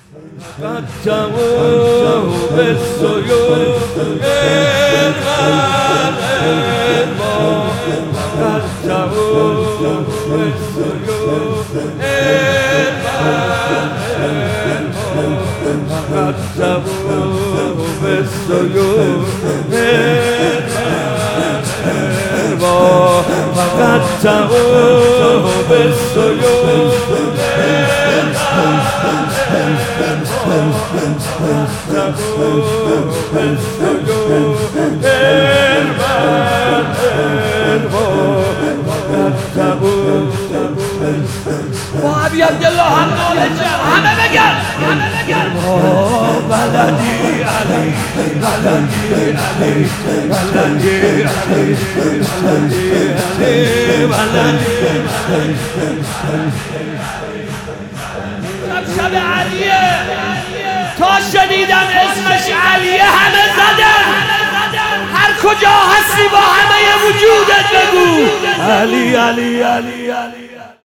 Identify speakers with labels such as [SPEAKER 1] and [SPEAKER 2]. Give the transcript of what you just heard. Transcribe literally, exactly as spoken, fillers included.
[SPEAKER 1] قدموا بالسيوف الماء قدموا بالسيوف قدموا بالسيوف قدموا بالسيوف وابي عبد الله النولج همه بگن همه بگن بلدی علی بلدی علی بلدی علی بلدی علی بلدی شب علیه تا شنیدم اسمش علیه همه زدن هر کجا هستی با همه وجودت بگو علی علی علی علی